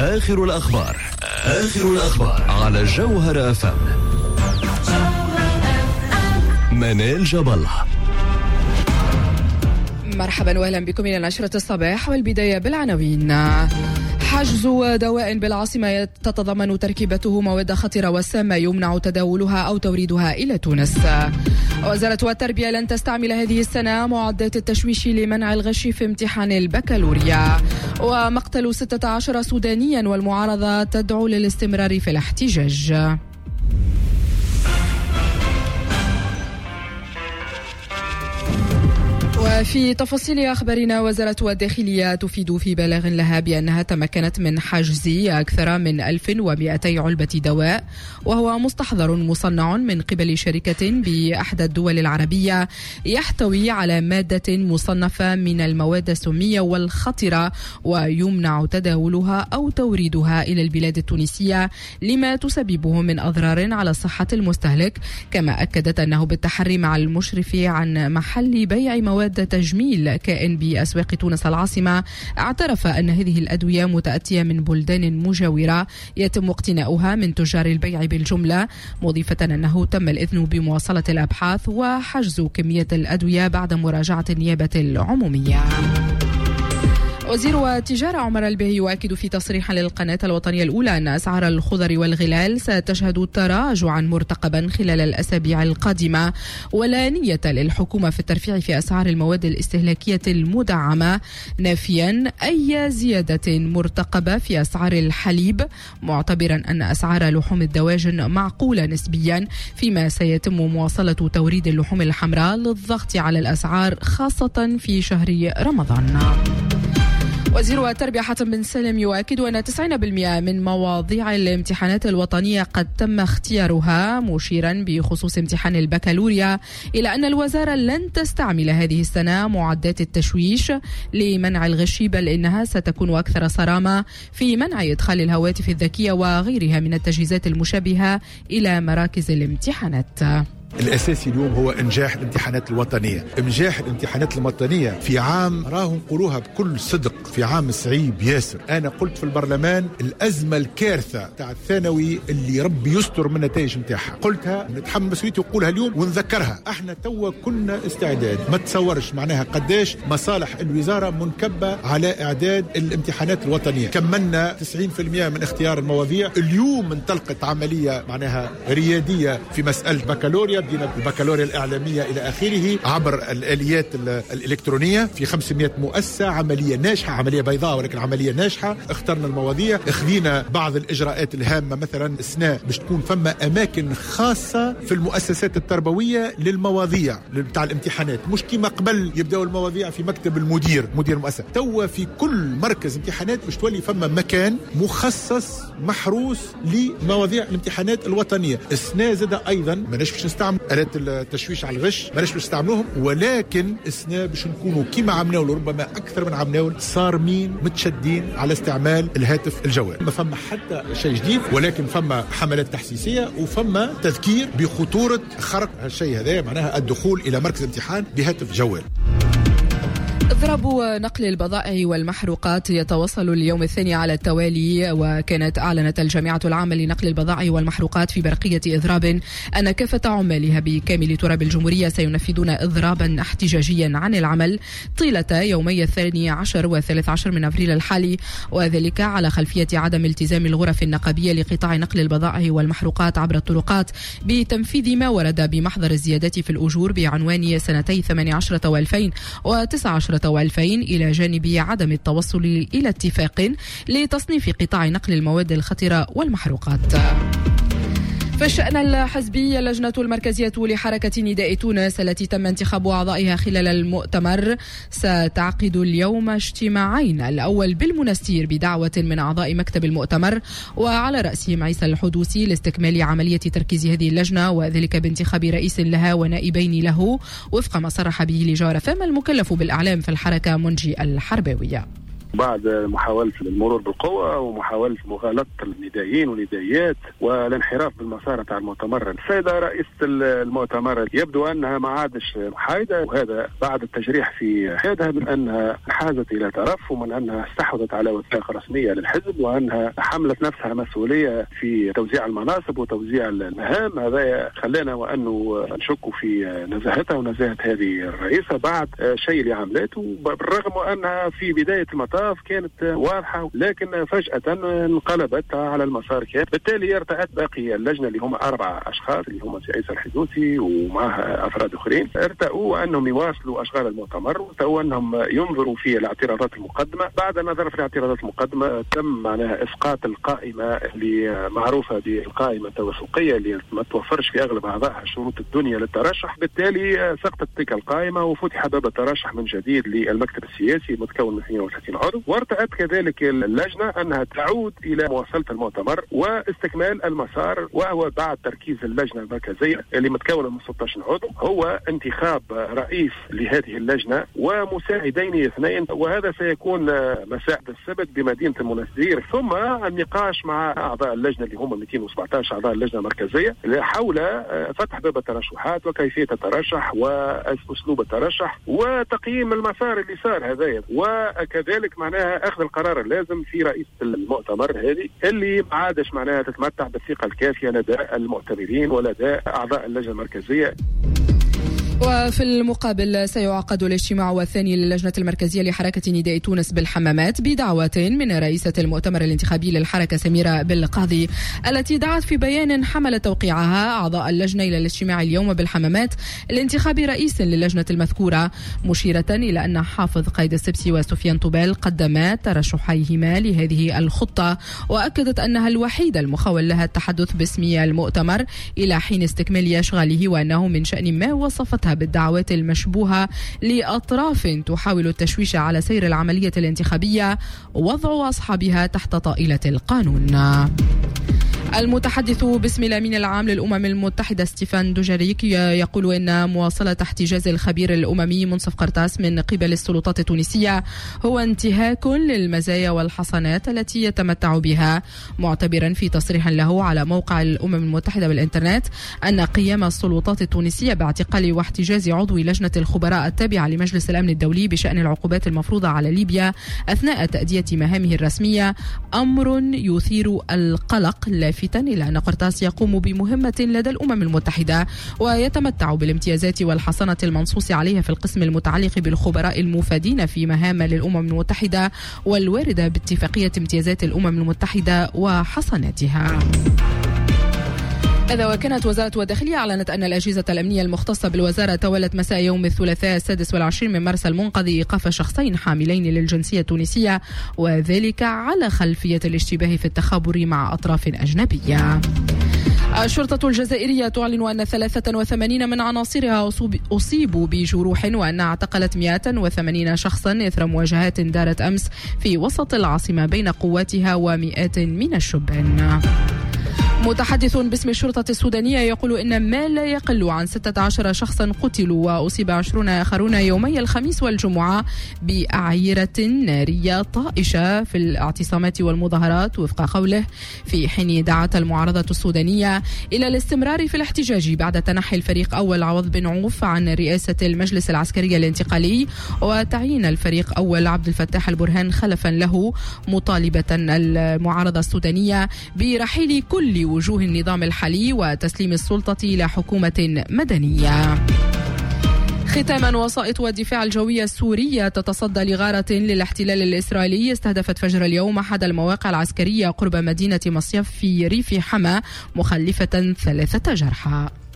آخر الأخبار على جوهر FM. منال جبل. مرحبا واهلا بكم الى نشرة الصباح، والبداية بالعناوين. حجز دواء بالعاصمة تتضمن تركيبته مواد خطرة وسامة يمنع تداولها أو توريدها إلى تونس. وزارة التربية لن تستعمل هذه السنة معدات التشويش لمنع الغش في امتحان البكالوريا. ومقتل 16 سودانيا والمعارضة تدعو للاستمرار في الاحتجاج. وفي تفاصيل أخبارنا، وزارة الداخلية تفيد في بلاغ لها بأنها تمكنت من حجز أكثر من 1200 علبة دواء، وهو مستحضر مصنع من قبل شركة بأحدى الدول العربية يحتوي على مادة مصنفة من المواد السمية والخطرة، ويمنع تداولها أو توريدها إلى البلاد التونسية لما تسببه من أضرار على صحة المستهلك. كما أكدت أنه بالتحري مع المشرف عن محل بيع مواد تجميل كائن بأسواق تونس العاصمة، اعترف أن هذه الأدوية متأتية من بلدان مجاورة يتم اقتناؤها من تجار البيع بالجملة، مضيفة أنه تم الإذن بمواصلة الأبحاث وحجز كمية الأدوية بعد مراجعة النيابة العمومية. وزير التجارة عمر الباهي يؤكد في تصريح للقناة الوطنية الأولى أن أسعار الخضر والغلال ستشهد تراجعا مرتقبا خلال الأسابيع القادمة، ولا نية للحكومة في الترفيع في أسعار المواد الاستهلاكية المدعمة، نافيا أي زيادة مرتقبة في أسعار الحليب، معتبرا أن أسعار لحوم الدواجن معقولة نسبيا، فيما سيتم مواصلة توريد اللحوم الحمراء للضغط على الأسعار خاصة في شهر رمضان. وزير التربية حاتم بن سالم يؤكد أن 90% من مواضيع الامتحانات الوطنية قد تم اختيارها، مشيرا بخصوص امتحان البكالوريا إلى أن الوزارة لن تستعمل هذه السنة معدات التشويش لمنع الغش، بل إنها ستكون أكثر صرامة في منع إدخال الهواتف الذكية وغيرها من التجهيزات المشابهة إلى مراكز الامتحانات. الأساسي اليوم هو إنجاح الامتحانات الوطنية. إنجاح الامتحانات الوطنية في عام راهم نقولوها بكل صدق في عام صعيب ياسر. أنا قلت في البرلمان الأزمة الكارثة تاع الثانوي اللي ربي يستر من نتائج متاعها، قلتها نتحمل مسؤوليتي وقولها اليوم ونذكرها. احنا توا كنا استعداد، ما تصورش معناها قداش مصالح الوزارة منكبة على إعداد الامتحانات الوطنية. كملنا 90% من اختيار المواضيع. اليوم انطلقت عملية معناها ريادية في مسألة بكالوريا، بدينا بالبكالوريا الإعلامية إلى آخره عبر الآليات الإلكترونية في 500 مؤسسة. عملية ناجحة، عملية بيضاء ولكن عملية ناجحة. اخترنا المواضيع، اخذينا بعض الإجراءات الهامة، مثلا إسناء باش تكون فما أماكن خاصة في المؤسسات التربوية للمواضيع بتاع الامتحانات، مش كما قبل يبدأوا المواضيع في مكتب مدير المؤسسة. توا في كل مركز امتحانات باش تولي فما مكان مخصص محروس لمواضيع الامتحانات الوطنية. إسناء زاد أيضا ماناش باش نستعمل آلات التشويش على الغش، ماناش باش نستعملوهم، ولكن إسناء باش نكونوا كما عملناه وربما أكثر من عملناه صارمين متشدين على استعمال الهاتف الجوال. ما فما حتى شيء جديد، ولكن فما حملات تحسيسية وفما تذكير بخطورة خرق هالشيء هذا، معناها الدخول إلى مركز امتحان بهاتف جوال. إضراب نقل البضائع والمحروقات يتواصل اليوم الثاني على التوالي، وكانت أعلنت الجامعة العامة لنقل البضائع والمحروقات في برقية إضراب أن كافة عمالها بكامل تراب الجمهورية سينفذون إضرابا احتجاجيا عن العمل طيلة يومي 12 و13 من أبريل الحالي، وذلك على خلفية عدم التزام الغرف النقابية لقطاع نقل البضائع والمحروقات عبر الطرقات بتنفيذ ما ورد بمحضر الزيادات في الأجور بعنوان سنتي 18 و2019 و2000، إلى جانب عدم التوصل إلى اتفاق لتصنيف قطاع نقل المواد الخطرة والمحروقات. في الشأن الحزبي، اللجنة المركزية لحركة نداء تونس التي تم انتخاب أعضائها خلال المؤتمر ستعقد اليوم اجتماعين، الأول بالمنستير بدعوة من أعضاء مكتب المؤتمر وعلى رأسهم عيسى الحدوسي لاستكمال عملية تركيز هذه اللجنة، وذلك بانتخاب رئيس لها ونائبين له وفق ما صرح به لجوهر FM المكلف بالإعلام في الحركة منجي الحرباوية. بعد محاولة المرور بالقوة ومحاولة مغالطة الندائيين والندائيات والانحراف بالمسار تاع المؤتمر. السيدة رئيسة المؤتمر يبدو أنها ما عادش محايدة، وهذا بعد التجريح في حيادها من أنها حازت إلى طرف، ومن أنها استحوذت على وثائق رسمية للحزب، وأنها حملت نفسها مسؤولية في توزيع المناصب وتوزيع المهام. هذا خلانا وأنه نشك في نزاهتها ونزاهة هذه الرئيسة بعد شيء اللي عملته، بالرغم أنها في بداية المطاف كانت واضحة، لكن فجأة انقلبت على المسار كامل. بالتالي ارتأت باقي اللجنة اللي هم 4 أشخاص اللي هم عيسى الحدوثي ومعها أفراد آخرين، ارتأوا أنهم يواصلوا أشغال المؤتمر، وارتأوا أنهم ينظروا في الاعتراضات المقدمة. بعد النظر في الاعتراضات المقدمة تم معناها إسقاط القائمة اللي معروفة بالقائمة التوافقية اللي ما توفرش في أغلب أعضائها شروط الدنيا للترشح. بالتالي سقطت تلك القائمة وفتح باب الترشح من جديد للمكتب السياسي المتكون من 32 عضو. وارتأت كذلك اللجنة أنها تعود إلى مواصلة المؤتمر واستكمال المسار، وهو بعد تركيز اللجنة المركزية اللي متكونة من 16 عضو هو انتخاب رئيس لهذه اللجنة ومساعدين 2، وهذا سيكون مساء السبت بمدينة المنستير. ثم النقاش مع أعضاء اللجنة اللي هم 217 أعضاء اللجنة المركزية حول فتح باب الترشحات وكيفية الترشح وأسلوب الترشح وتقييم المسار اللي صار هذايا، وكذلك معناها أخذ القرار اللازم في رئيس المؤتمر هذه اللي ما عادش معناها تتمتع بالثقة الكافية لدى المؤتمرين ولدى أعضاء اللجنة المركزية. وفي المقابل سيعقد الاجتماع الثاني للجنة المركزية لحركة نداء تونس بالحمامات بدعوة من رئيسة المؤتمر الانتخابي للحركة سميرة بالقاضي، التي دعت في بيان حمل توقيعها أعضاء اللجنة إلى الاجتماع اليوم بالحمامات لانتخاب رئيس للجنة المذكورة، مشيرة إلى أن حافظ قايد السبسي وسفيان طوبال قدما ترشحيهما لهذه الخطة، وأكدت أنها الوحيدة المخول لها التحدث باسم المؤتمر إلى حين استكمال أشغاله، وأنه من شأن ما وصفتها بالدعوات المشبوهة لأطراف تحاول التشويش على سير العملية الانتخابية ووضع أصحابها تحت طائلة القانون. المتحدث باسم الأمين العام للأمم المتحدة ستيفان دوجاريك يقول إن مواصلة احتجاز الخبير الأممي منصف قرطاس من قبل السلطات التونسية هو انتهاك للمزايا والحصانات التي يتمتع بها، معتبرا في تصريح له على موقع الأمم المتحدة بالإنترنت أن قيام السلطات التونسية باعتقال واحتجاز عضو لجنة الخبراء التابعة لمجلس الأمن الدولي بشأن العقوبات المفروضة على ليبيا أثناء تأدية مهامه الرسمية أمر يثير القلق، لافتا إلى أن قرطاس يقوم بمهمة لدى الأمم المتحدة ويتمتع بالامتيازات والحصانة المنصوص عليها في القسم المتعلق بالخبراء المفادين في مهام للأمم المتحدة والواردة باتفاقية امتيازات الأمم المتحدة وحصاناتها. إذا وكانت وزارة الداخلية أعلنت أن الأجهزة الأمنية المختصة بالوزارة تولت مساء يوم الثلاثاء 26 من مارس المنقضي إيقاف شخصين حاملين للجنسية التونسية، وذلك على خلفية الاشتباه في التخابر مع أطراف أجنبية. الشرطة الجزائرية تعلن أن 83 من عناصرها أصيبوا بجروح، وأنها اعتقلت 180 شخصا إثر مواجهات دارت أمس في وسط العاصمة بين قواتها ومئات من الشبان. متحدث باسم الشرطة السودانية يقول إن ما لا يقل عن 16 شخصا قتلوا وأصيب 20 آخرون يومي الخميس والجمعة بأعيرة نارية طائشة في الاعتصامات والمظاهرات، وفق قوله، في حين دعت المعارضة السودانية إلى الاستمرار في الاحتجاج بعد تنحي الفريق أول عوض بن عوف عن رئاسة المجلس العسكري الانتقالي وتعيين الفريق أول عبد الفتاح البرهان خلفا له، مطالبة المعارضة السودانية برحيل كل وجوه النظام الحالي وتسليم السلطة إلى حكومة مدنية. ختاما، وسائط والدفاع الجوية السورية تتصدى لغارة للاحتلال الإسرائيلي استهدفت فجر اليوم أحد المواقع العسكرية قرب مدينة مصيف في ريف حما، مخلفة 3 جرحى.